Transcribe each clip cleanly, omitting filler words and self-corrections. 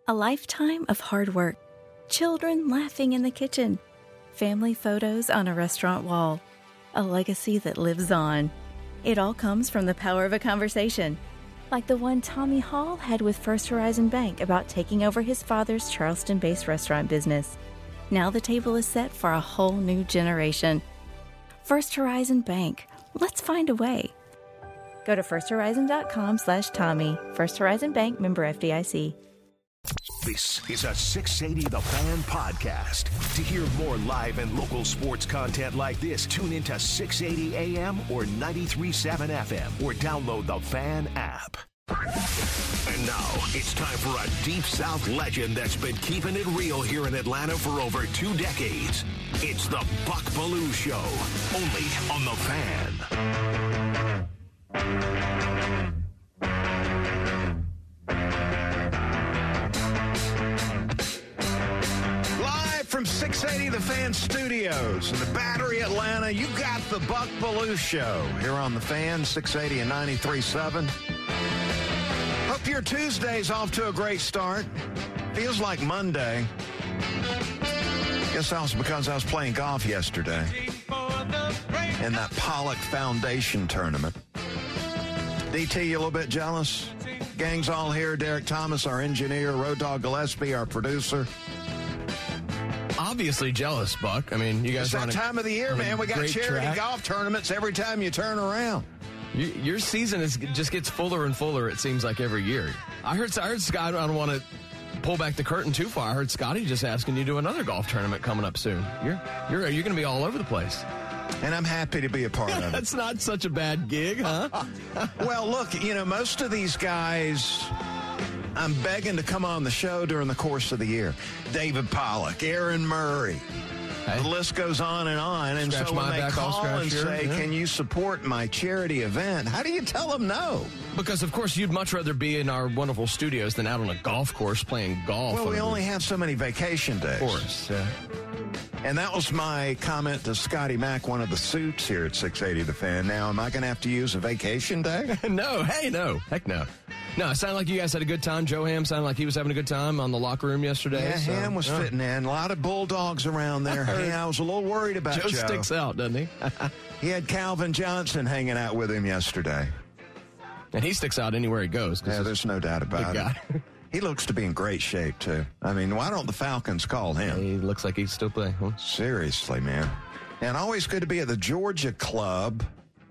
A lifetime of hard work, children laughing in the kitchen, family photos on a restaurant wall, a legacy that lives on. It all comes from the power of a conversation, like the one Tommy Hall had with First Horizon Bank about taking over his father's Charleston-based restaurant business. Now the table is set for a whole new generation. First Horizon Bank. Let's find a way. Go to firsthorizon.com/Tommy. First Horizon Bank, member FDIC. This is a 680 The Fan podcast. To hear more live and local sports content like this, tune into 680 AM or 93.7 FM or download the Fan app. And now it's time for a Deep South legend that's been keeping it real here in Atlanta for over 2 decades. It's the Buck Belue Show, only on the Fan. Live from 680 The Fan Studios in the Battery, Atlanta, you got the Buck Belue Show here on the Fan, 680 and 93.7. Hope your Tuesday's off to a great start. Feels like Monday. Guess that was because I was playing golf yesterday in that Pollock Foundation tournament. DT, you a little bit jealous? Gang's all here. Derek Thomas, our engineer. Road Dogg Gillespie, our producer. Obviously jealous, Buck. I mean, you guys It's are on that time of the year, man. We got charity golf tournaments every time you turn around. Your season just gets fuller and fuller, it seems like, every year. I heard Scott, I don't want to pull back the curtain too far. I heard Scotty just asking you to do another golf tournament coming up soon. You're going to be all over the place. And I'm happy to be a part of it. That's not such a bad gig, huh? Well, look, most of these guys, I'm begging to come on the show during the course of the year. David Pollock, Aaron Murray. Hey. The list goes on. And Scratch so when my they back, call and say, yeah. Can you support my charity event? How do you tell them no? Because, of course, you'd much rather be in our wonderful studios than out on a golf course playing golf. Well, we only have so many vacation days. Of course, yeah. And that was my comment to Scotty Mack, one of the suits here at 680 The Fan. Now, am I going to have to use a vacation day? No. Heck no. No, it sounded like you guys had a good time. Joe Ham sounded like he was having a good time on the locker room yesterday. Yeah, Ham was fitting in. A lot of Bulldogs around there. Hey, I was a little worried about Joe. Joe sticks out, doesn't he? He had Calvin Johnson hanging out with him yesterday. And he sticks out anywhere he goes. Yeah, there's no doubt about it. He looks to be in great shape, too. I mean, why don't the Falcons call him? He looks like he's still playing. Huh? Seriously, man. And always good to be at the Georgia Club.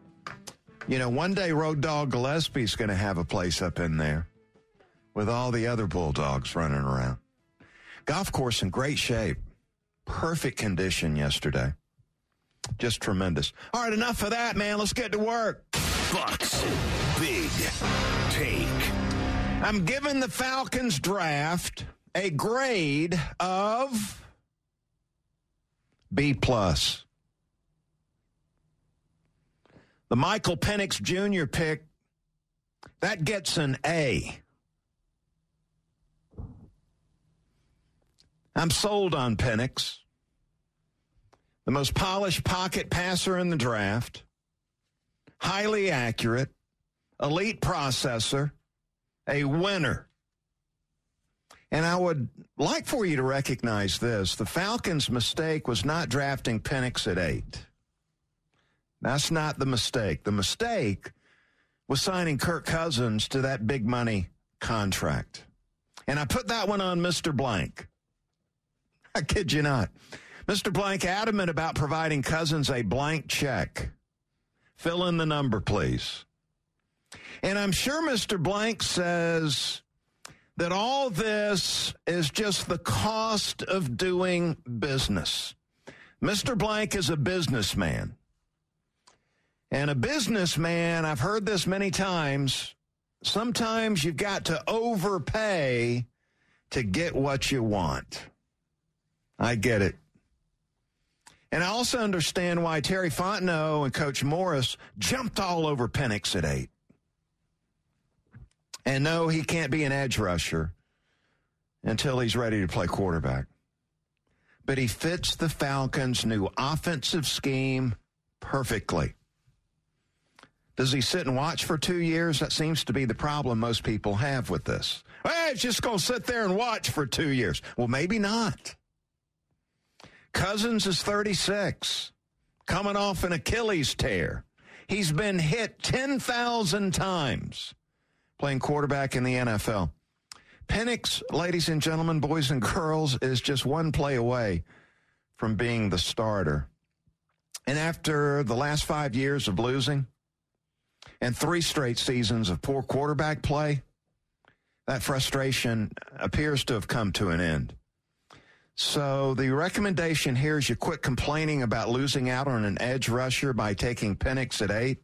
One day Road Dogg Gillespie's going to have a place up in there with all the other Bulldogs running around. Golf course in great shape. Perfect condition yesterday. Just tremendous. All right, enough of that, man. Let's get to work. Buck's Big Take. I'm giving the Falcons draft a grade of B+. The Michael Penix Jr. pick, that gets an A. I'm sold on Penix. The most polished pocket passer in the draft. Highly accurate. Elite processor. A winner. And I would like for you to recognize this. The Falcons' mistake was not drafting Penix at 8. That's not the mistake. The mistake was signing Kirk Cousins to that big money contract. And I put that one on Mr. Blank. I kid you not. Mr. Blank adamant about providing Cousins a blank check. Fill in the number, please. And I'm sure Mr. Blank says that all this is just the cost of doing business. Mr. Blank is a businessman. And a businessman, I've heard this many times, sometimes you've got to overpay to get what you want. I get it. And I also understand why Terry Fontenot and Coach Morris jumped all over Penix at 8. And no, he can't be an edge rusher until he's ready to play quarterback. But he fits the Falcons' new offensive scheme perfectly. Does he sit and watch for 2 years? That seems to be the problem most people have with this. Hey, it's just going to sit there and watch for 2 years. Well, maybe not. Cousins is 36, coming off an Achilles tear. He's been hit 10,000 times playing quarterback in the NFL. Penix, ladies and gentlemen, boys and girls, is just one play away from being the starter. And after the last 5 years of losing and 3 straight seasons of poor quarterback play, that frustration appears to have come to an end. So the recommendation here is you quit complaining about losing out on an edge rusher by taking Penix at 8.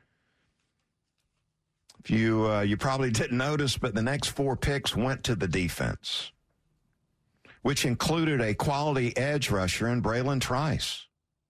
If you probably didn't notice, but the next 4 picks went to the defense, which included a quality edge rusher in Braylon Trice.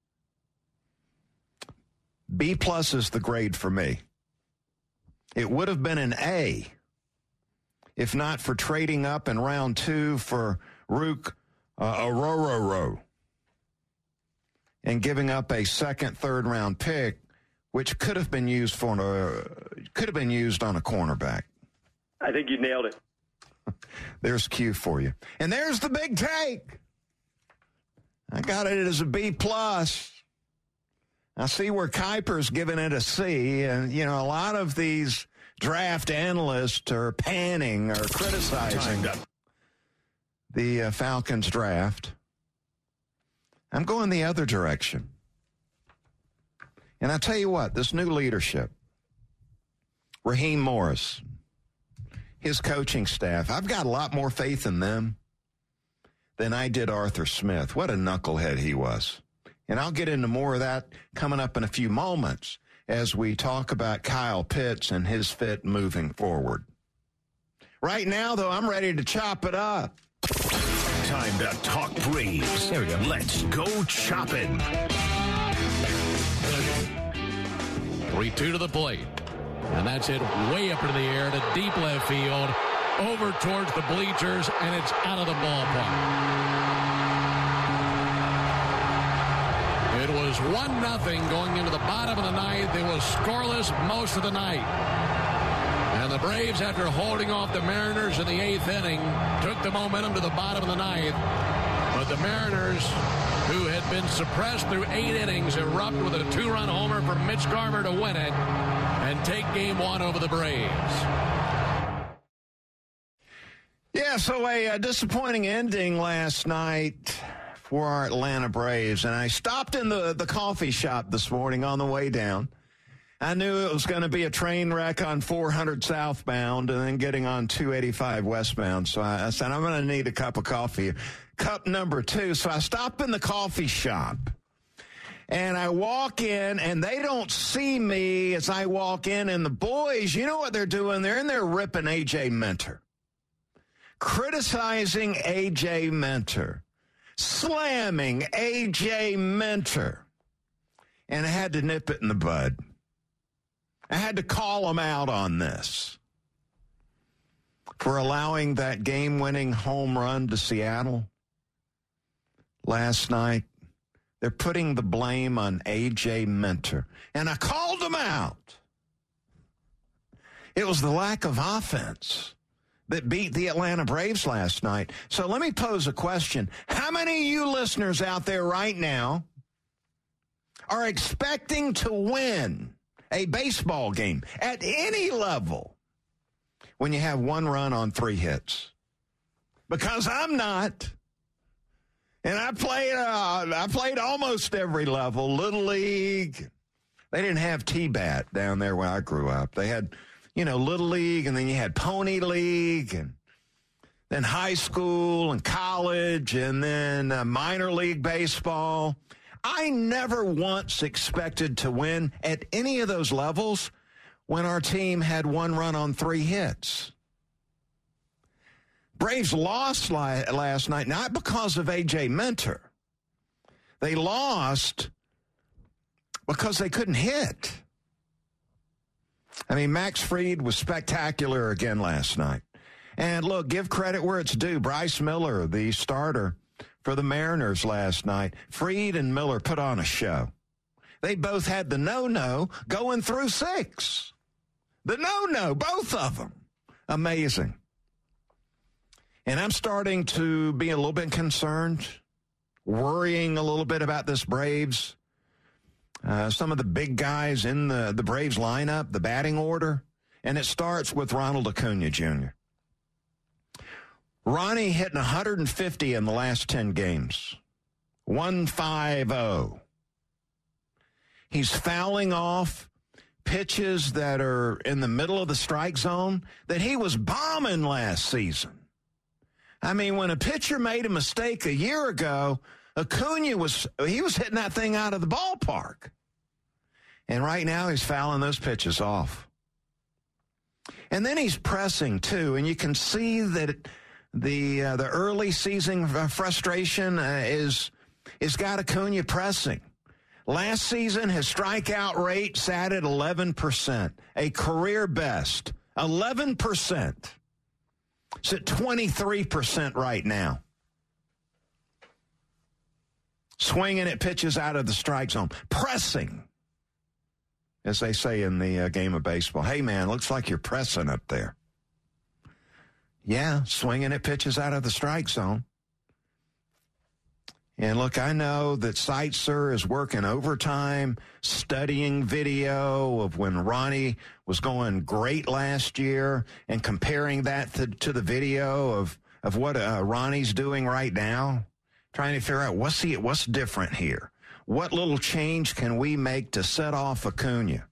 B+ is the grade for me. It would have been an A if not for trading up in round 2 for Rook Orororo and giving up a second, third round pick, which could have been used on a cornerback. I think you nailed it. There's Q for you. And there's the big take. I got it as a B+. I see where Kuiper's giving it a C, and, a lot of these draft analysts are panning or criticizing the Falcons draft. I'm going the other direction. And I tell you what, this new leadership, Raheem Morris, his coaching staff, I've got a lot more faith in them than I did Arthur Smith. What a knucklehead he was. And I'll get into more of that coming up in a few moments as we talk about Kyle Pitts and his fit moving forward. Right now, though, I'm ready to chop it up. Time to talk Braves. There we go. Let's go chopping. 3-2 to the plate. And that's it way up into the air to deep left field, over towards the bleachers, and it's out of the ballpark. It was 1-0 going into the bottom of the ninth. It was scoreless most of the night. And the Braves, after holding off the Mariners in the 8th inning, took the momentum to the bottom of the ninth. But the Mariners, who had been suppressed through 8 innings, erupt with a 2-run homer from Mitch Garver to win it and take game 1 over the Braves. Yeah, so a disappointing ending last night for our Atlanta Braves. And I stopped in the coffee shop this morning on the way down. I knew it was going to be a train wreck on 400 southbound and then getting on 285 westbound. So I said, I'm going to need a cup of coffee, cup number 2. So I stopped in the coffee shop and I walk in and they don't see me as I walk in. And the boys, you know what they're doing? They're in there ripping A.J. Minter, criticizing A.J. Minter, slamming A.J. Minter. And I had to nip it in the bud. I had to call them out on this for allowing that game-winning home run to Seattle last night. They're putting the blame on A.J. Minter. And I called them out. It was the lack of offense that beat the Atlanta Braves last night. So let me pose a question. How many of you listeners out there right now are expecting to win a baseball game at any level when you have 1 run on 3 hits? Because I'm not. And I played almost every level. Little League. They didn't have T-Bat down there where I grew up. They had, Little League, and then you had Pony League, and then high school and college, and then minor league baseball. I never once expected to win at any of those levels when our team had 1 run on 3 hits. Braves lost last night, not because of A.J. Minter. They lost because they couldn't hit. I mean, Max Fried was spectacular again last night. And look, give credit where it's due. Bryce Miller, the starter for the Mariners last night, Fried and Miller put on a show. They both had the no-no going through 6. The no-no, both of them. Amazing. And I'm starting to be a little bit concerned, worrying a little bit about this Braves. Some of the big guys in the Braves lineup, the batting order, and it starts with Ronald Acuna Jr. Ronnie hitting 150 in the last 10 games. 150. He's fouling off pitches that are in the middle of the strike zone that he was bombing last season. I mean, when a pitcher made a mistake a year ago, Acuna was hitting that thing out of the ballpark. And right now he's fouling those pitches off. And then he's pressing too, and you can see that the early season frustration is got Acuna pressing. Last season, his strikeout rate sat at 11%, a career best, 11%. It's at 23% right now. Swinging at pitches out of the strike zone. Pressing, as they say in the game of baseball. Hey, man, looks like you're pressing up there. Yeah, swinging at pitches out of the strike zone. And look, I know that Seitzer is working overtime, studying video of when Ronnie was going great last year and comparing that to the video of what Ronnie's doing right now, trying to figure out what's different here. What little change can we make to set off Acuna?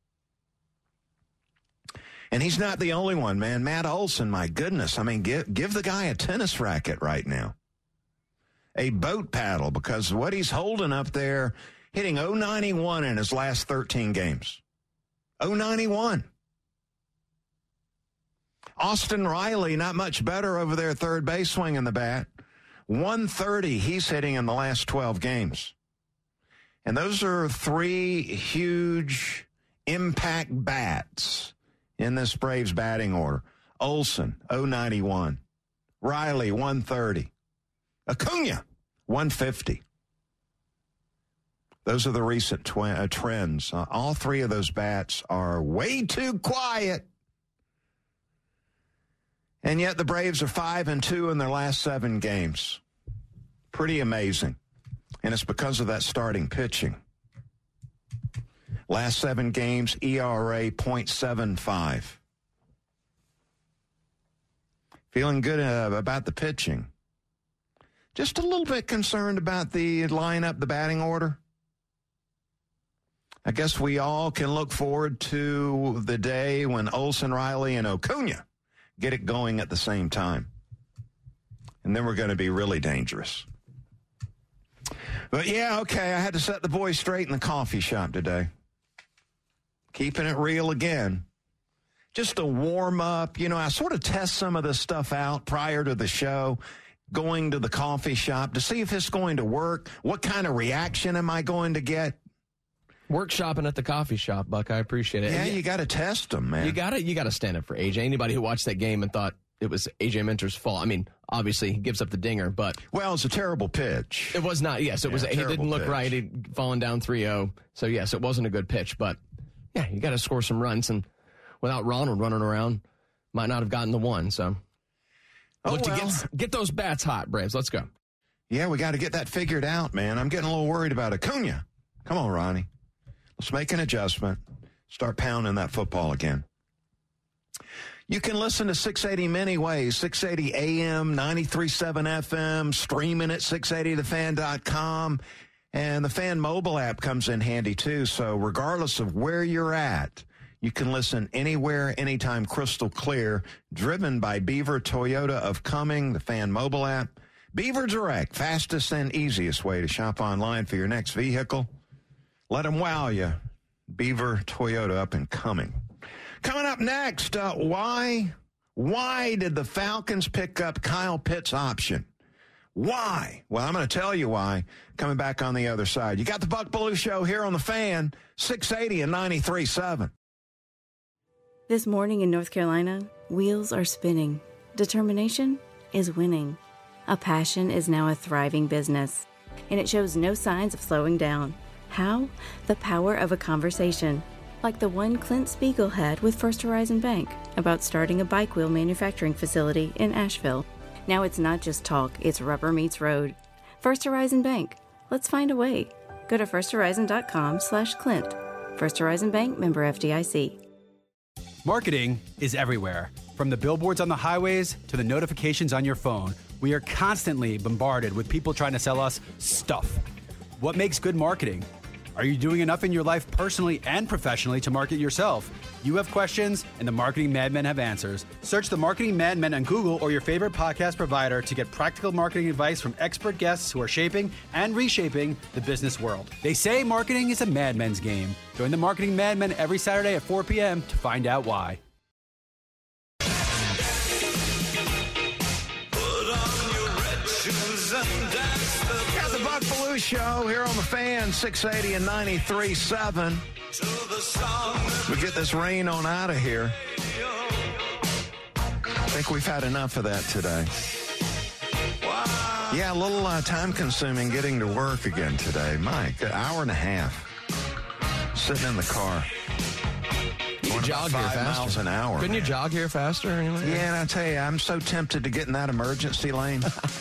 And he's not the only one, man. Matt Olson, my goodness. I mean, give the guy a tennis racket right now. A boat paddle, because what he's holding up there, hitting .091 in his last 13 games. .091. Austin Riley, not much better over there, third base, swinging the bat. 130 he's hitting in the last 12 games. And those are three huge impact bats in this Braves batting order. Olson, .091. Riley, 130. Acuna, 150. Those are the recent trends. All three of those bats are way too quiet. And yet the Braves are 5-2 in their last 7 games. Pretty amazing. And it's because of that starting pitching. Last 7 games, ERA .75. Feeling good about the pitching. Just a little bit concerned about the lineup, the batting order. I guess we all can look forward to the day when Olson, Riley, and Acuna get it going at the same time. And then we're going to be really dangerous. But yeah, okay, I had to set the boys straight in the coffee shop today. Keeping it real again. Just a warm up. You know, I sort of test some of this stuff out prior to the show, going to the coffee shop to see if it's going to work. What kind of reaction am I going to get? Workshopping at the coffee shop, Buck. I appreciate it. Yeah, you got to test them, man. You got to stand up for AJ. Anybody who watched that game and thought it was AJ Minter's fault. I mean, obviously he gives up the dinger, but well, it's a terrible pitch. It was not. Yes, it was. He didn't look right. He'd fallen down 3-0. So yes, it wasn't a good pitch. But yeah, you got to score some runs, and without Ronald running around, might not have gotten the one. So look to get those bats hot, Braves. Let's go. Yeah, we got to get that figured out, man. I'm getting a little worried about Acuna. Come on, Ronnie. Let's make an adjustment. Start pounding that football again. You can listen to 680 many ways. 680 AM, 93.7 FM, streaming at 680thefan.com. And the Fan mobile app comes in handy, too. So regardless of where you're at, you can listen anywhere, anytime, crystal clear. Driven by Beaver Toyota of Cumming, the Fan mobile app. Beaver Direct, fastest and easiest way to shop online for your next vehicle. Let them wow you. Beaver Toyota up and coming. Coming up next, why did the Falcons pick up Kyle Pitts' option? Why? Well, I'm going to tell you why coming back on the other side. You got the Buck Belue Show here on the Fan, 680 and 93.7. This morning in North Carolina, wheels are spinning. Determination is winning. A passion is now a thriving business, and it shows no signs of slowing down. How? The power of a conversation, like the one Clint Spiegel had with First Horizon Bank about starting a bike wheel manufacturing facility in Asheville. Now it's not just talk, it's rubber meets road. First Horizon Bank. Let's find a way. Go to firsthorizon.com/Clint. First Horizon Bank, member FDIC. Marketing is everywhere. From the billboards on the highways to the notifications on your phone, we are constantly bombarded with people trying to sell us stuff. What makes good marketing? Are you doing enough in your life personally and professionally to market yourself? You have questions, and the Marketing Madmen have answers. Search the Marketing Madmen on Google or your favorite podcast provider to get practical marketing advice from expert guests who are shaping and reshaping the business world. They say marketing is a madman's game. Join the Marketing Madmen every Saturday at 4 p.m. to find out why. Got the Buck Belue Show here on the Fan, 680 and 93.7. We get this rain on out of here. I think we've had enough of that today. Yeah, a little time-consuming getting to work again today. Mike, an hour and a half sitting in the car. You could jog here 5 faster. miles an hour. Couldn't you jog here faster? Or anything? Yeah, and I tell you, I'm so tempted to get in that emergency lane.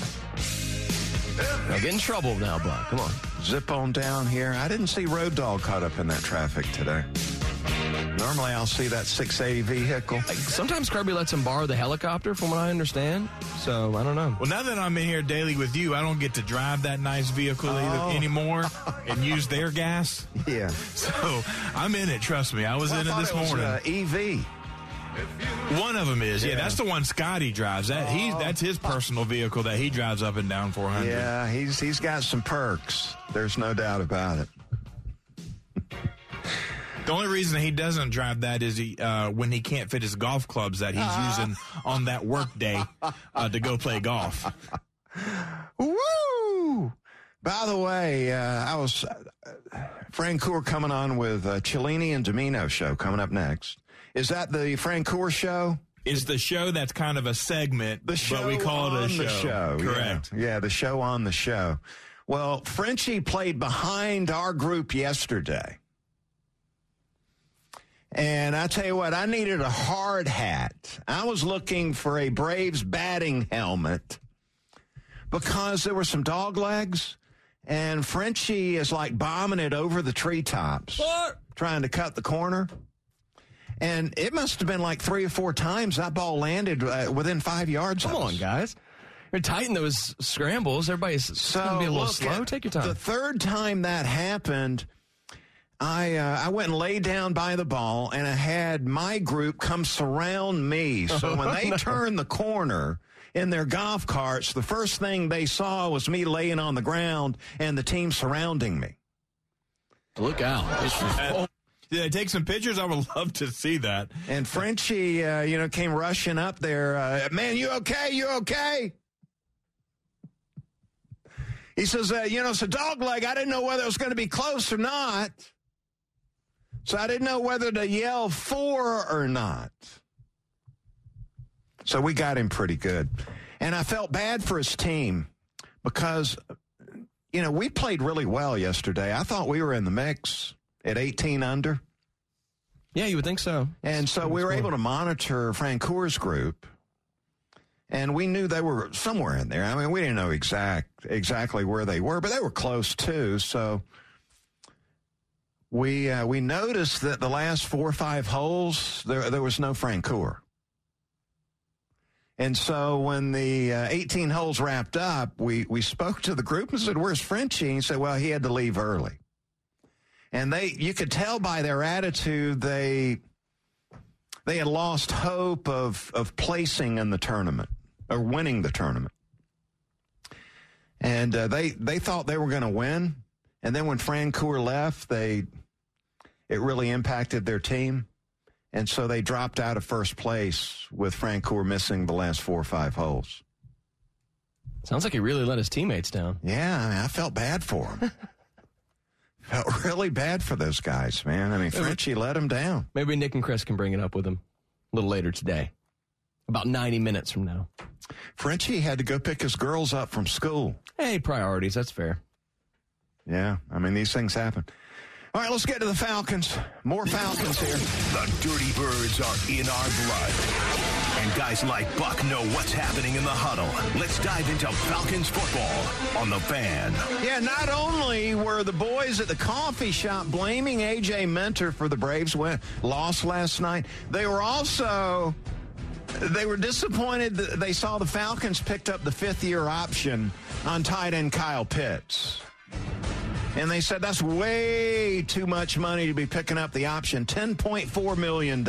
Now get in trouble now, Buck. Come on. Zip on down here. I didn't see Road Dogg caught up in that traffic today. Normally I'll see that 680 vehicle. Sometimes Kirby lets him borrow the helicopter, from what I understand. So, I don't know. Well, now that I'm in here daily with you, I don't get to drive that nice vehicle anymore and use their gas. Yeah. So, I'm in it, trust me. I was in it this morning. EV. One of them is, yeah. That's the one Scotty drives. That's his personal vehicle that he drives up and down 400. Yeah, he's got some perks. There's no doubt about it. The only reason he doesn't drive that is when he can't fit his golf clubs that he's using on that work day to go play golf. Woo! By the way, I was Francoeur coming on with Cellini and Domino show coming up next. Is that the Francoeur show? It's the show that's kind of a segment, but we call it a show. The show. Correct. Yeah, the show on the show. Well, Frenchie played behind our group yesterday. And I tell you what, I needed a hard hat. I was looking for a Braves batting helmet because there were some dog legs, and Frenchie is like bombing it over the treetops, trying to cut the corner. And it must have been like 3 or 4 times that ball landed within 5 yards. Come on, guys. You're tighten those scrambles. Everybody's going to be a little slow. Take your time. The third time that happened, I went and laid down by the ball, and I had my group come surround me. So when they turned the corner in their golf carts, the first thing they saw was me laying on the ground and the team surrounding me. Look out. Yeah, take some pictures. I would love to see that. And Frenchie, came rushing up there. Man, you okay? You okay? He says, it's a dog leg. I didn't know whether it was going to be close or not. So I didn't know whether to yell for or not. So we got him pretty good. And I felt bad for his team because, we played really well yesterday. I thought we were in the mix at 18 under. Yeah, you would think so. And so we were able to monitor Francoeur's group, and we knew they were somewhere in there. I mean, we didn't know exactly where they were, but they were close too. So we noticed that the last 4 or 5 holes, there was no Francoeur. And so when the 18 holes wrapped up, we spoke to the group and said, "Where's Frenchie?" And he said, "Well, he had to leave early." And you could tell by their attitude they had lost hope of placing in the tournament or winning the tournament. And they thought they were going to win. And then when Francoeur left, it really impacted their team. And so they dropped out of first place with Francoeur missing the last 4 or 5 holes. Sounds like he really let his teammates down. Yeah, I felt bad for him. Felt really bad for those guys, man. I mean, Frenchie let him down. Maybe Nick and Chris can bring it up with him a little later today, about 90 minutes from now. Frenchie had to go pick his girls up from school. Hey, priorities, that's fair. Yeah, I mean, these things happen. All right, let's get to the Falcons. More Falcons here. The Dirty Birds are in our blood. And guys like Buck know what's happening in the huddle. Let's dive into Falcons football on The Fan. Yeah, not only were the boys at the coffee shop blaming A.J. Minter for the Braves' loss last night, they were disappointed that they saw the Falcons picked up the fifth-year option on tight end Kyle Pitts. And they said that's way too much money to be picking up the option, $10.4 million.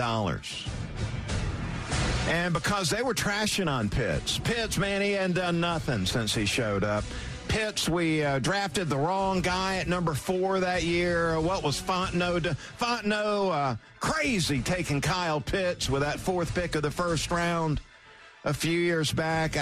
And because they were trashing on Pitts. Pitts, man, he hadn't done nothing since he showed up. Pitts, we drafted the wrong guy at number 4 that year. What was Fontenot? Fontenot crazy taking Kyle Pitts with that 4th pick of the first round a few years back.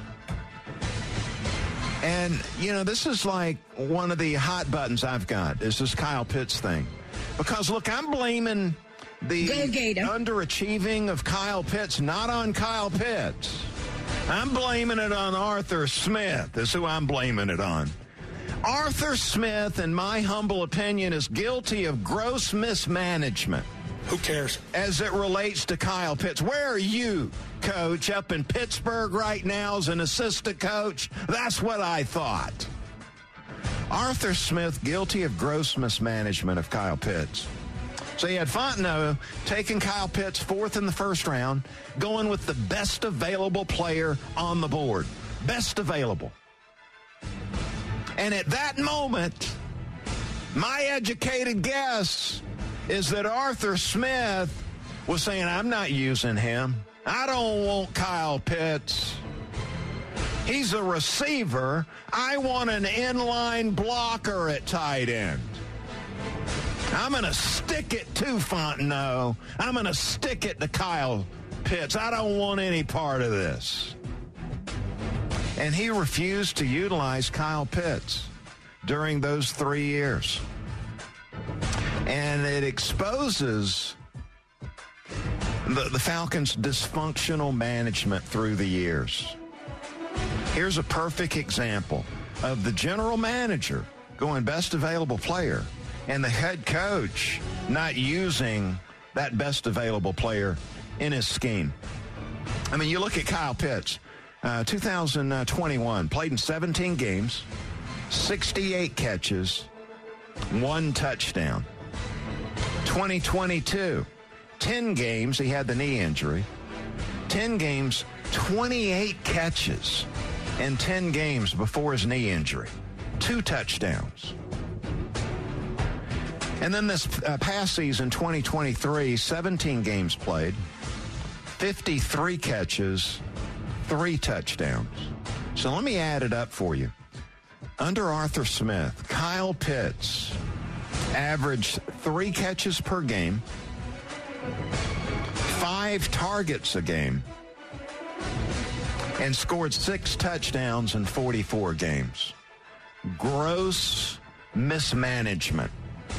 And, you know, this is like one of the hot buttons I've got is this Kyle Pitts thing. Because, look, I'm blaming the underachieving of Kyle Pitts, not on Kyle Pitts. I'm blaming it on Arthur Smith. That's who I'm blaming it on. Arthur Smith, in my humble opinion, is guilty of gross mismanagement. Who cares? As it relates to Kyle Pitts. Where are you, Coach, up in Pittsburgh right now as an assistant coach? That's what I thought. Arthur Smith, guilty of gross mismanagement of Kyle Pitts. So you had Fontenot taking Kyle Pitts 4th in the first round, going with the best available player on the board. Best available. And at that moment, my educated guess is that Arthur Smith was saying, I'm not using him. I don't want Kyle Pitts. He's a receiver. I want an inline blocker at tight end. I'm going to stick it to Fontenot. I'm going to stick it to Kyle Pitts. I don't want any part of this. And he refused to utilize Kyle Pitts during those 3 years. And it exposes the Falcons' dysfunctional management through the years. Here's a perfect example of the general manager going best available player and the head coach not using that best available player in his scheme. I mean, you look at Kyle Pitts, 2021, played in 17 games, 68 catches, 1 touchdown. 2022, 10 games, he had the knee injury. 10 games, 28 catches in 10 games before his knee injury. 2 touchdowns. And then this past season, 2023, 17 games played, 53 catches, 3 touchdowns. So let me add it up for you. Under Arthur Smith, Kyle Pitts averaged 3 catches per game, 5 targets a game, and scored 6 touchdowns in 44 games. Gross mismanagement.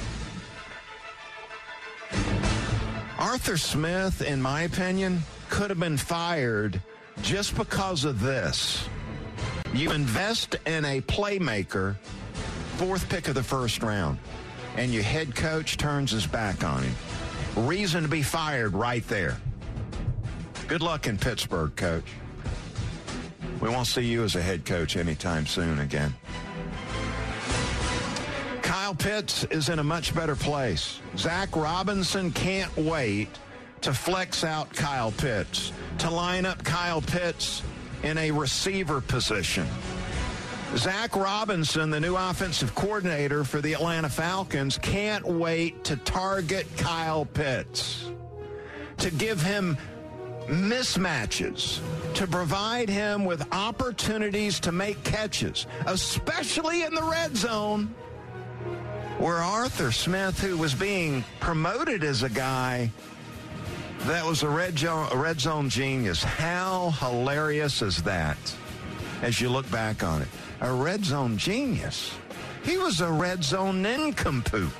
Arthur Smith, in my opinion, could have been fired just because of this. You invest in a playmaker, 4th pick of the first round, and your head coach turns his back on him. Reason to be fired right there. Good luck in Pittsburgh, Coach. We won't see you as a head coach anytime soon again. Kyle Pitts is in a much better place. Zach Robinson can't wait to flex out Kyle Pitts, to line up Kyle Pitts in a receiver position. Zach Robinson, the new offensive coordinator for the Atlanta Falcons, can't wait to target Kyle Pitts, to give him mismatches, to provide him with opportunities to make catches, especially in the red zone, where Arthur Smith, who was being promoted as a guy that was a red zone genius. How hilarious is that as you look back on it? A red zone genius. He was a red zone nincompoop.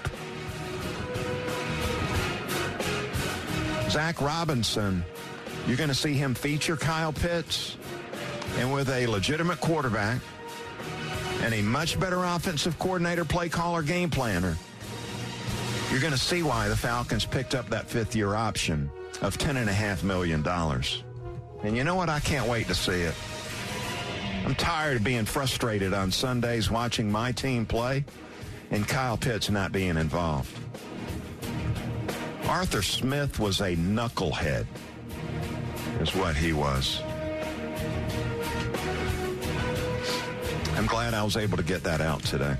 Zach Robinson, you're going to see him feature Kyle Pitts, and with a legitimate quarterback and a much better offensive coordinator, play caller, game planner, you're going to see why the Falcons picked up that 5th-year option of $10.5 million. And you know what? I can't wait to see it. I'm tired of being frustrated on Sundays watching my team play and Kyle Pitts not being involved. Arthur Smith was a knucklehead, is what he was. I'm glad I was able to get that out today.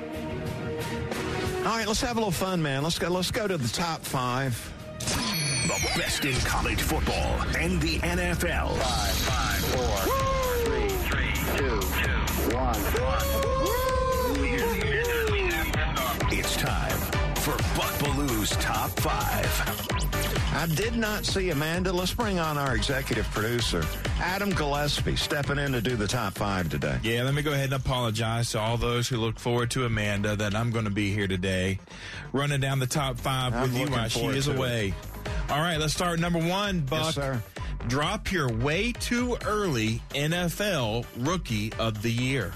All right, let's have a little fun, man. Let's go to the top 5. The best in college football and the NFL. 5, 4, 3, 2, 1. It's time for Buck Belew's Top 5. I did not see Amanda. Let's bring on our executive producer, Adam Gillespie, stepping in to do the top 5 today. Yeah, let me go ahead and apologize to all those who look forward to Amanda that I'm going to be here today, running down the top 5 with you while she is away. All right, let's start number 1, Buck. Yes, sir. Drop your way too early NFL Rookie of the Year.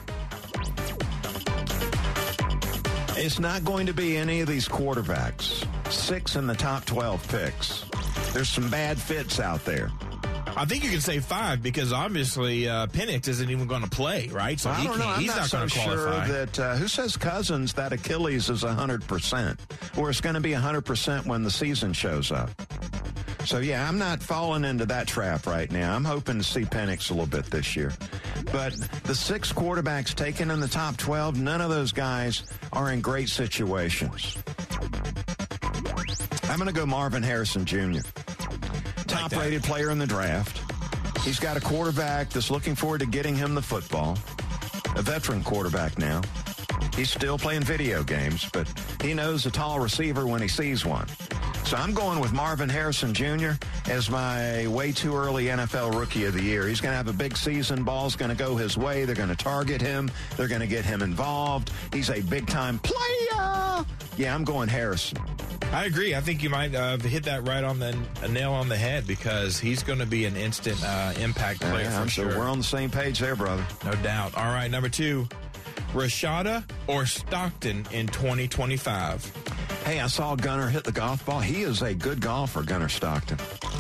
It's not going to be any of these quarterbacks. 6 in the top 12 picks. There's some bad fits out there. I think you can say 5 because obviously Penix isn't even going to play, right? So I don't know. I'm he's not going so to qualify. sure that who says Cousins that Achilles is 100%, or it's going to be 100% when the season shows up. So yeah, I'm not falling into that trap right now. I'm hoping to see Penix a little bit this year. But the 6 quarterbacks taken in the top 12, none of those guys are in great situations. I'm going to go Marvin Harrison Jr., top-rated player in the draft. He's got a quarterback that's looking forward to getting him the football, a veteran quarterback now. He's still playing video games, but he knows a tall receiver when he sees one. So I'm going with Marvin Harrison Jr. as my way too early NFL Rookie of the Year. He's going to have a big season. Ball's going to go his way. They're going to target him. They're going to get him involved. He's a big-time player. Yeah, I'm going Harrison. I agree. I think you might hit that right on the nail on the head because he's going to be an instant impact player for sure. We're on the same page there, brother. No doubt. All right, number 2, Rashada or Stockton in 2025? Hey, I saw Gunnar hit the golf ball. He is a good golfer, Gunnar Stockton.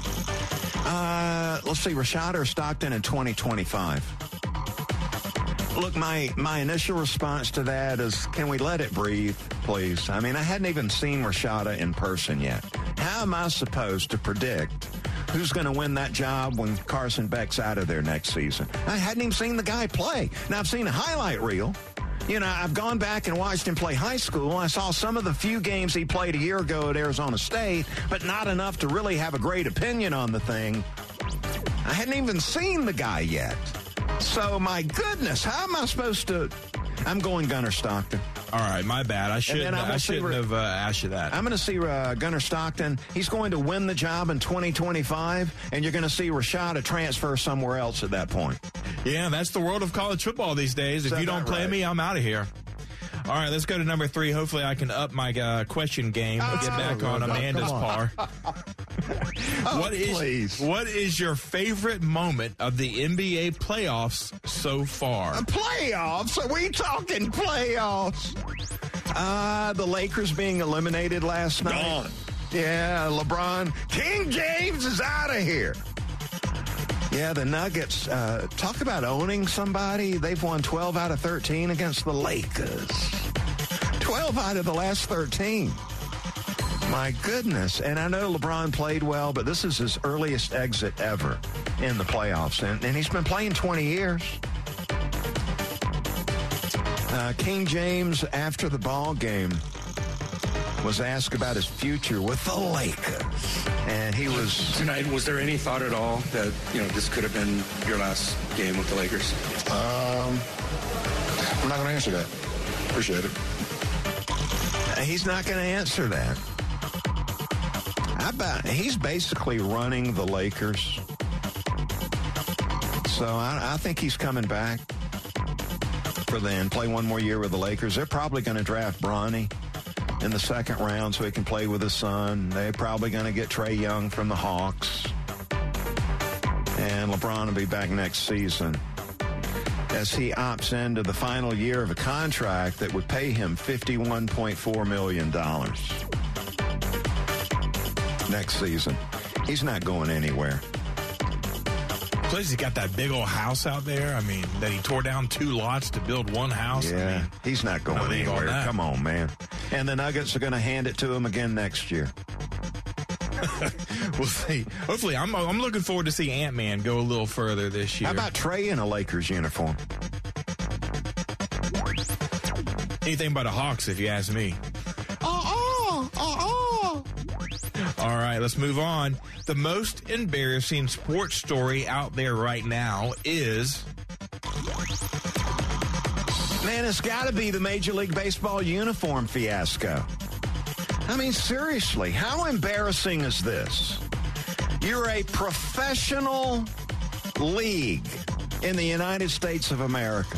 Let's see, Rashada or Stockton in 2025? Look, my initial response to that is, can we let it breathe, please? I mean, I hadn't even seen Rashada in person yet. How am I supposed to predict who's going to win that job when Carson Beck's out of there next season? I hadn't even seen the guy play. Now, I've seen a highlight reel. You know, I've gone back and watched him play high school. I saw some of the few games he played a year ago at Arizona State, but not enough to really have a great opinion on the thing. I hadn't even seen the guy yet. So, my goodness, how am I supposed to... I'm going Gunnar Stockton. All right, my bad. I shouldn't have asked you that. I'm going to see Gunnar Stockton. He's going to win the job in 2025, and you're going to see Rashada transfer somewhere else at that point. Yeah, that's the world of college football these days. If you don't play me, I'm out of here. All right, let's go to number 3. Hopefully I can up my question game and get back on Amanda's par. What is your favorite moment of the NBA playoffs so far? Playoffs? Are we talking playoffs? The Lakers being eliminated last night. Gone. Yeah, LeBron. King James is out of here. Yeah, the Nuggets, talk about owning somebody. They've won 12 out of 13 against the Lakers. 12 out of the last 13. My goodness. And I know LeBron played well, but this is his earliest exit ever in the playoffs. And he's been playing 20 years. King James, after the ball game, was asked about his future with the Lakers. And he was... Tonight, was there any thought at all that, this could have been your last game with the Lakers? I'm not going to answer that. Appreciate it. He's not going to answer that. He's basically running the Lakers. So I think he's coming back for then. Play one more year with the Lakers. They're probably going to draft Bronny in the second round so he can play with his son. They're probably going to get Trae Young from the Hawks. And LeBron will be back next season as he opts into the final year of a contract that would pay him $51.4 million next season. He's not going anywhere. Plus, he's got that big old house out there. I mean, that he tore down 2 lots to build one house. Yeah, I mean, he's not going anywhere. Come on, man. And the Nuggets are going to hand it to him again next year. We'll see. Hopefully, I'm looking forward to see Ant-Man go a little further this year. How about Trey in a Lakers uniform? Anything but a Hawks, if you ask me. All right, let's move on. The most embarrassing sports story out there right now is... Man, it's got to be the Major League Baseball uniform fiasco. I mean, seriously, how embarrassing is this? You're a professional league in the United States of America.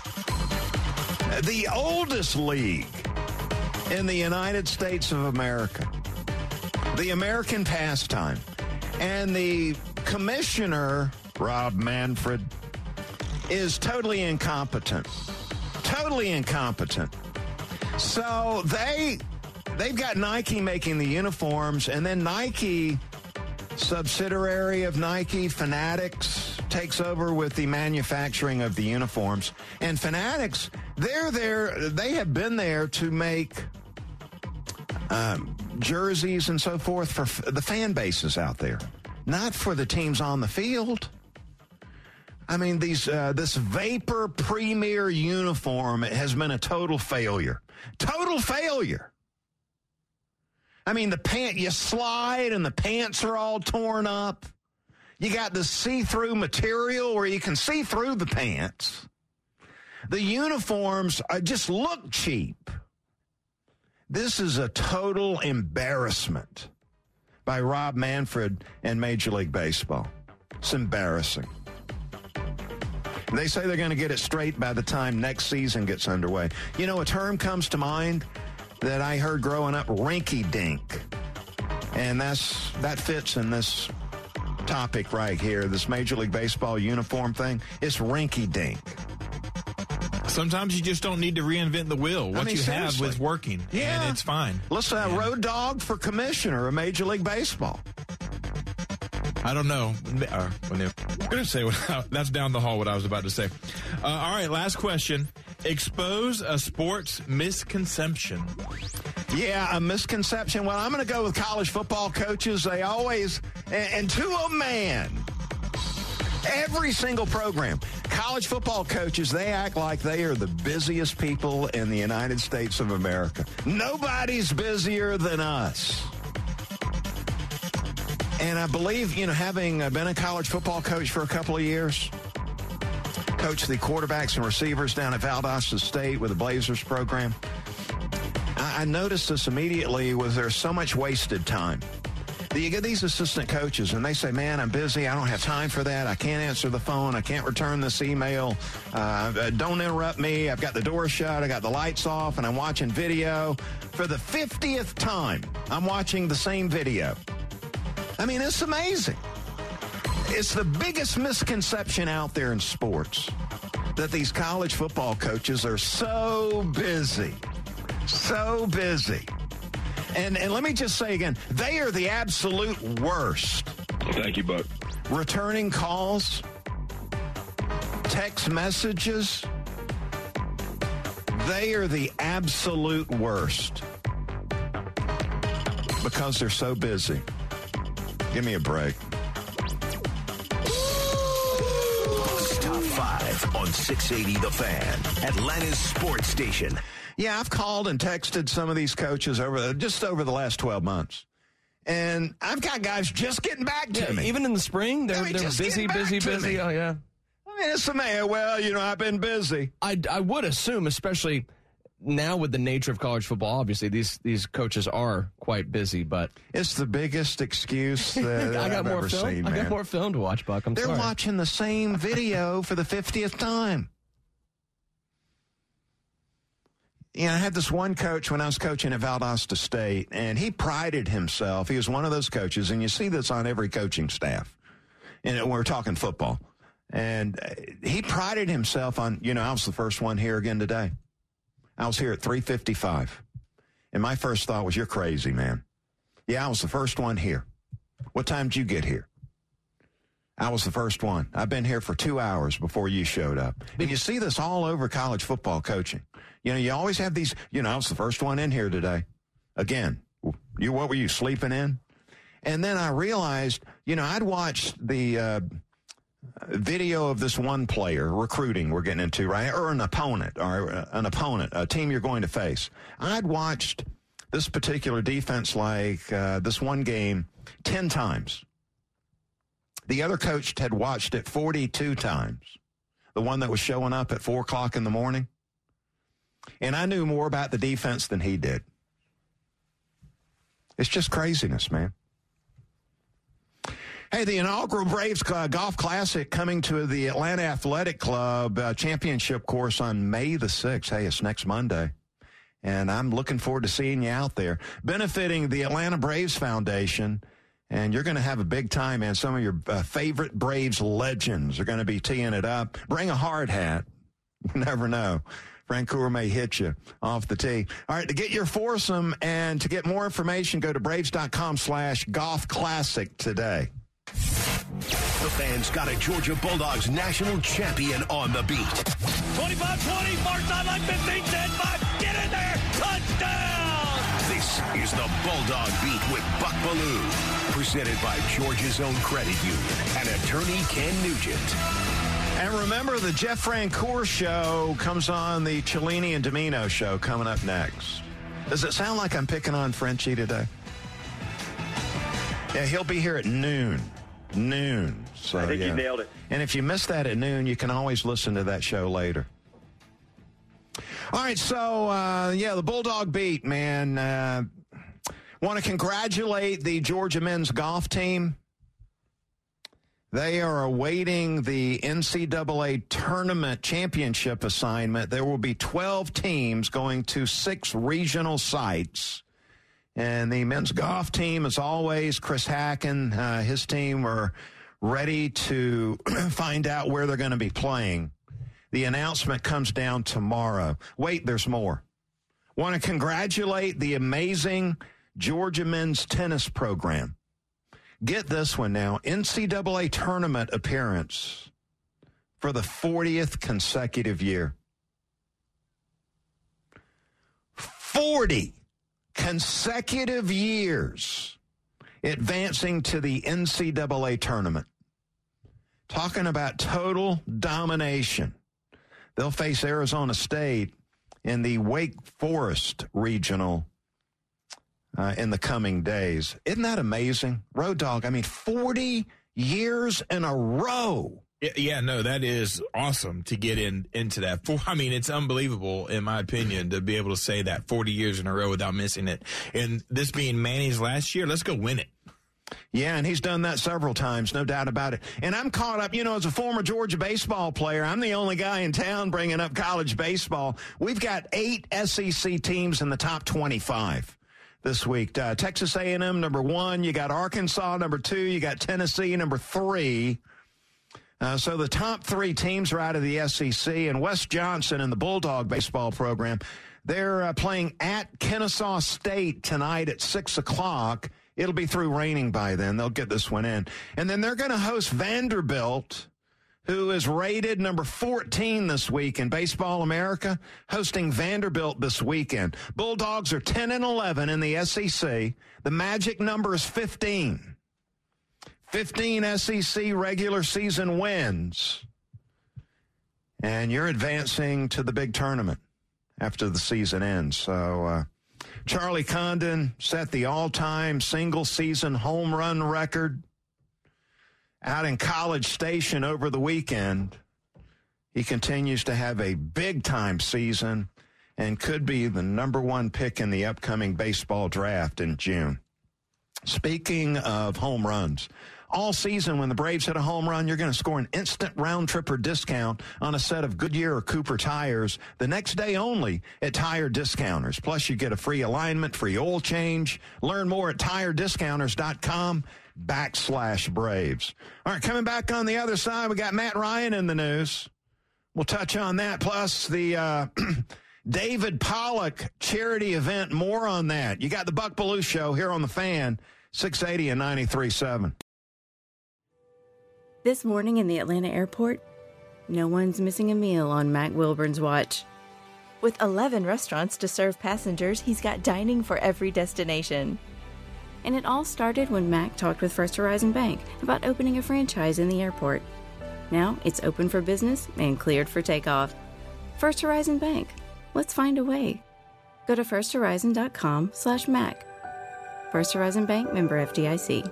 The oldest league in the United States of America. The American pastime. And the commissioner, Rob Manfred, is totally incompetent. Totally incompetent. So they've got Nike making the uniforms, and then Nike, subsidiary of Nike, Fanatics, takes over with the manufacturing of the uniforms. And Fanatics, they have been there to make jerseys and so forth for the fan bases out there, not for the teams on the field. I mean, this Vapor Premier uniform has been a total failure. Total failure. I mean, you slide and the pants are all torn up. You got the see-through material where you can see through the pants. The uniforms just look cheap. This is a total embarrassment by Rob Manfred and Major League Baseball. It's embarrassing. They say they're going to get it straight by the time next season gets underway. You know, a term comes to mind that I heard growing up, rinky-dink. And that fits in this topic right here, this Major League Baseball uniform thing. It's rinky-dink. Sometimes you just don't need to reinvent the wheel. What you have was working, and it's fine. Let's Road Dogg for commissioner of Major League Baseball. I don't know. I'm going to say that's down the hall what I was about to say. All right, last question. Expose a sports misconception. Yeah, a misconception. Well, I'm going to go with college football coaches. They always, and to a man, every single program, college football coaches, they act like they are the busiest people in the United States of America. Nobody's busier than us. And I believe, having been a college football coach for a couple of years, coached the quarterbacks and receivers down at Valdosta State with the Blazers program, I noticed this immediately there's so much wasted time. You get these assistant coaches, and they say, man, I'm busy. I don't have time for that. I can't answer the phone. I can't return this email. Don't interrupt me. I've got the door shut. I got the lights off, and I'm watching video. For the 50th time, I'm watching the same video. I mean, it's amazing. It's the biggest misconception out there in sports that these college football coaches are so busy. So busy. And let me just say again, they are the absolute worst. Thank you, Buck. Returning calls, text messages, they are the absolute worst because they're so busy. Give me a break. Top 5 on 680 The Fan, Atlanta's sports station. Yeah, I've called and texted some of these coaches over the last 12 months. And I've got guys just getting back to me. Even in the spring, they're busy. Oh, yeah. I mean, it's amazing. Well, I've been busy. I would assume, especially now with the nature of college football, obviously these coaches are quite busy, but it's the biggest excuse that I've ever seen, man. I got more film to watch, Buck. They're watching the same video for the 50th time. I had this one coach when I was coaching at Valdosta State, and he prided himself. He was one of those coaches, and you see this on every coaching staff. And we're talking football. And he prided himself on, I was the first one here again today. I was here at 3:55. And my first thought was, you're crazy, man. Yeah, I was the first one here. What time did you get here? I was the first one. I've been here for 2 hours before you showed up. And you see this all over college football coaching. You know, you always have these, I was the first one in here today. Again, what were you, sleeping in? And then I realized, I'd watched the video of this one player, recruiting we're getting into, right? Or an opponent, a team you're going to face. I'd watched this particular defense like this one game 10 times. The other coach had watched it 42 times, the one that was showing up at 4 o'clock in the morning. And I knew more about the defense than he did. It's just craziness, man. Hey, the inaugural Braves Golf Classic coming to the Atlanta Athletic Club championship course on May the 6th. Hey, it's next Monday. And I'm looking forward to seeing you out there. Benefiting the Atlanta Braves Foundation. And you're going to have a big time, man. Some of your favorite Braves legends are going to be teeing it up. Bring a hard hat. You never know. Francoeur may hit you off the tee. All right, to get your foursome and to get more information, go to Braves.com/golf classic today. The Fan's got a Georgia Bulldogs national champion on the beat. 25-20, far sideline, 15, 10-5, get in there, touchdown! This is the Bulldog Beat with Buck Belue, presented by Georgia's own credit union and attorney Ken Nugent. And remember, the Jeff Francoeur show comes on the Cellini and Domino show coming up next. Does it sound like I'm picking on Frenchie today? Yeah, he'll be here at noon. So, I think you nailed it. And if you missed that at noon, you can always listen to that show later. All right, so, the Bulldog Beat, man. Want to congratulate the Georgia men's golf team. They are awaiting the NCAA tournament championship assignment. There will be 12 teams going to 6 regional sites. And the men's golf team, as always, Chris Hacken, his team are ready to find out where they're going to be playing. The announcement comes down tomorrow. Wait, there's more. Want to congratulate the amazing Georgia men's tennis program. Get this one now. NCAA tournament appearance for the 40th consecutive year. 40 consecutive years advancing to the NCAA tournament. Talking about total domination. They'll face Arizona State in the Wake Forest regional in the coming days. Isn't that amazing? Road Dog, 40 years in a row. Yeah, no, that is awesome to get into that. It's unbelievable, in my opinion, to be able to say that 40 years in a row without missing it. And this being Manny's last year, let's go win it. Yeah, and he's done that several times, no doubt about it. And I'm caught up, as a former Georgia baseball player, I'm the only guy in town bringing up college baseball. We've got 8 SEC teams in the top 25 this week. Texas A&M, number 1. You got Arkansas, number 2. You got Tennessee, number 3. So the top 3 teams are out of the SEC, and Wes Johnson and the Bulldog baseball program, they're playing at Kennesaw State tonight at 6 o'clock. It'll be through raining by then. They'll get this one in. And then they're going to host Vanderbilt, who is rated number 14 this week in Baseball America, hosting Vanderbilt this weekend. Bulldogs are 10-11 in the SEC. The magic number is 15. 15 SEC regular season wins. And you're advancing to the big tournament after the season ends. So Charlie Condon set the all-time single-season home run record out in College Station over the weekend. He continues to have a big-time season and could be the number 1 pick in the upcoming baseball draft in June. Speaking of home runs, all season when the Braves hit a home run, you're going to score an instant round-tripper discount on a set of Goodyear or Cooper tires the next day only at Tire Discounters. Plus, you get a free alignment, free oil change. Learn more at tirediscounters.com/Braves. All right, coming back on the other side, we got Matt Ryan in the news. We'll touch on that, plus the David Pollock charity event. More on that. You got the Buck Belue Show here on the Fan, 680 and 93.7. This morning in the Atlanta airport, no one's missing a meal on Mac Wilburn's watch. With 11 restaurants to serve passengers, he's got dining for every destination. And it all started when Mac talked with First Horizon Bank about opening a franchise in the airport. Now it's open for business and cleared for takeoff. First Horizon Bank. Let's find a way. Go to firsthorizon.com/Mac. First Horizon Bank, member FDIC.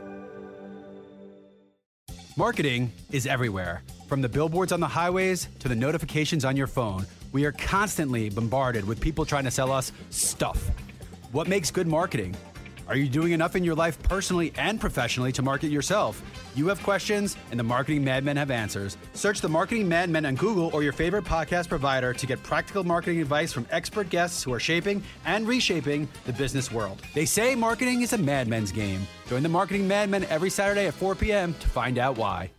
Marketing is everywhere. From the billboards on the highways to the notifications on your phone, we are constantly bombarded with people trying to sell us stuff. What makes good marketing? Are you doing enough in your life personally and professionally to market yourself? You have questions, and the Marketing Madmen have answers. Search the Marketing Madmen on Google or your favorite podcast provider to get practical marketing advice from expert guests who are shaping and reshaping the business world. They say marketing is a madman's game. Join the Marketing Madmen every Saturday at 4 p.m. to find out why.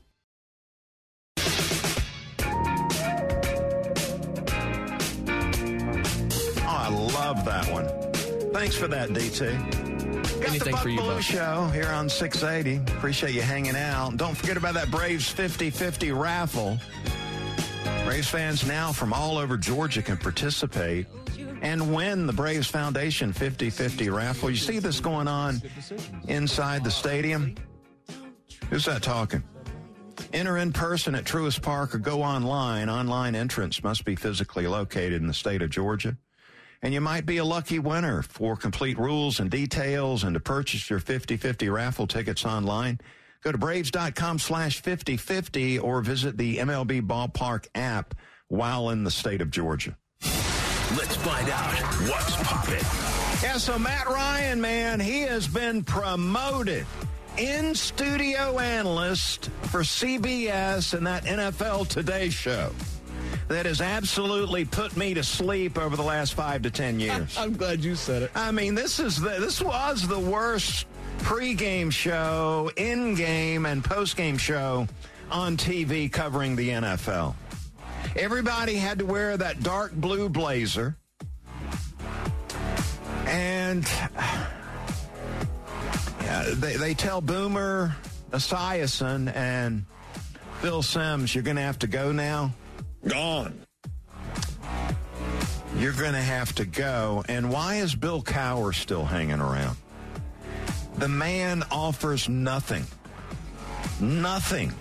Oh, I love that one. Thanks for that, DT. Got Anything the for you, Buck Belue Buck. Show here on 680. Appreciate you hanging out. Don't forget about that Braves 50-50 raffle. Braves fans now from all over Georgia can participate and win the Braves Foundation 50-50 raffle. You see this going on inside the stadium? Who's that talking? Enter in person at Truist Park or go online. Online entrance must be physically located in the state of Georgia. And you might be a lucky winner. For complete rules and details and to purchase your 50-50 raffle tickets online, go to Braves.com/5050 or visit the MLB Ballpark app while in the state of Georgia. Let's find out what's poppin'. Yeah, so Matt Ryan, man, he has been promoted in-studio analyst for CBS and that NFL Today show. That has absolutely put me to sleep over the last 5 to 10 years. I'm glad you said it. I mean, this was the worst pregame show, in-game, and post-game show on TV covering the NFL. Everybody had to wear that dark blue blazer. And they tell Boomer Esiason and Phil Simms, you're going to have to go now. Gone. You're going to have to go. And why is Bill Cowher still hanging around? The man offers nothing. Nothing.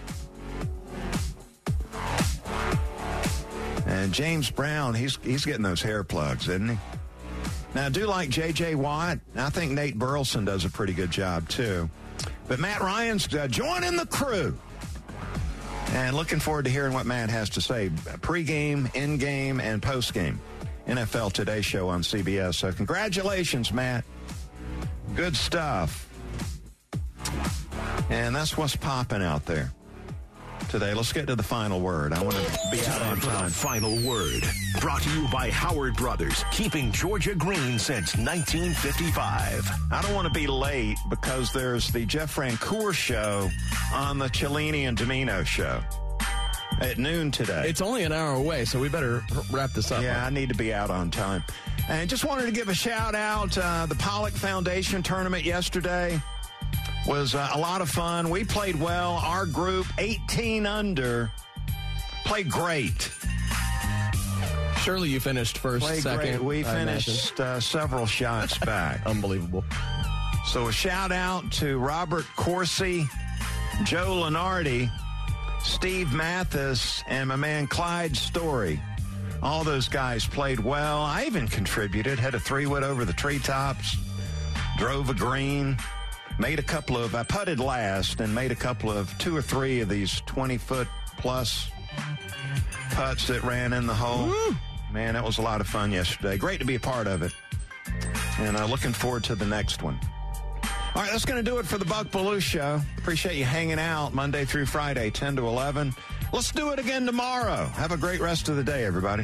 And James Brown, he's getting those hair plugs, isn't he? Now, I do like J.J. Watt. I think Nate Burleson does a pretty good job, too. But Matt Ryan's joining the crew. And looking forward to hearing what Matt has to say. Pre-game, in-game, and post-game. NFL Today show on CBS. So congratulations, Matt. Good stuff. And that's what's popping out there today. Let's get to the final word. I want to be out on time. The final word. Brought to you by Howard Brothers, keeping Georgia green since 1955. I don't want to be late because there's the Jeff Francoeur show on the Cellini and Domino show at noon today. It's only an hour away, so we better wrap this up. Yeah, I need to be out on time. And just wanted to give a shout out. The Pollock Foundation tournament yesterday was a lot of fun. We played well. Our group, 18 under, played great. Surely you finished first, second. Great. We finished several shots back. Unbelievable. So a shout out to Robert Corsi, Joe Lenardi, Steve Mathis, and my man Clyde Story. All those guys played well. I even contributed, had a 3-wood over the treetops, drove a green. I putted last and made a couple of 2 or 3 of these 20-foot plus putts that ran in the hole. Woo! Man, that was a lot of fun yesterday. Great to be a part of it. And looking forward to the next one. All right, that's going to do it for the Buck Belue Show. Appreciate you hanging out Monday through Friday, 10 to 11. Let's do it again tomorrow. Have a great rest of the day, everybody.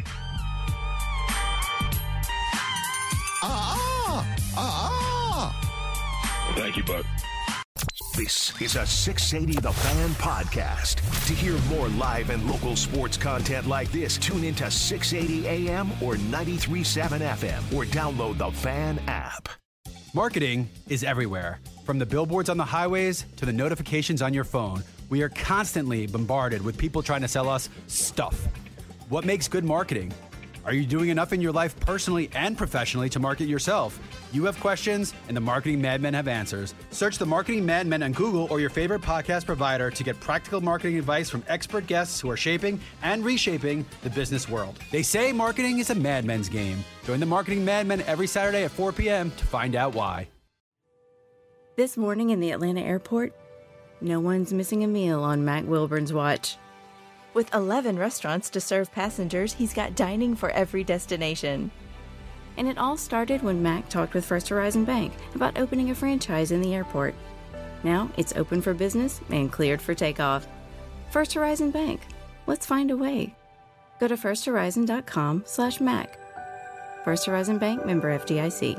Thank you, Buck. This is a 680 The Fan podcast. To hear more live and local sports content like this, tune into 680 AM or 93.7 FM or download the Fan app. Marketing is everywhere. From the billboards on the highways to the notifications on your phone, We are constantly bombarded with people trying to sell us stuff. What makes good marketing? Are you doing enough in your life personally and professionally to market yourself? You have questions, and the Marketing Madmen have answers. Search the Marketing Madmen on Google or your favorite podcast provider to get practical marketing advice from expert guests who are shaping and reshaping the business world. They say marketing is a madman's game. Join the Marketing Madmen every Saturday at 4 p.m. to find out why. This morning in the Atlanta airport, no one's missing a meal on Mac Wilburn's watch. With 11 restaurants to serve passengers, he's got dining for every destination. And it all started when Mac talked with First Horizon Bank about opening a franchise in the airport. Now it's open for business and cleared for takeoff. First Horizon Bank. Let's find a way. Go to firsthorizon.com/Mac. First Horizon Bank, member FDIC.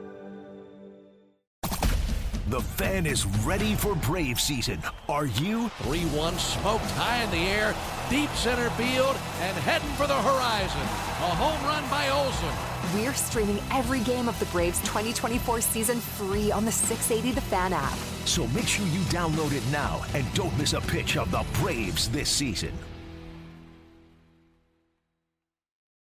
The Fan is ready for Brave season. Are you? 3-1 smoked high in the air, deep center field, and heading for the horizon. A home run by Olsen. We're streaming every game of the Braves 2024 season free on the 680 The Fan app. So make sure you download it now and don't miss a pitch of the Braves this season.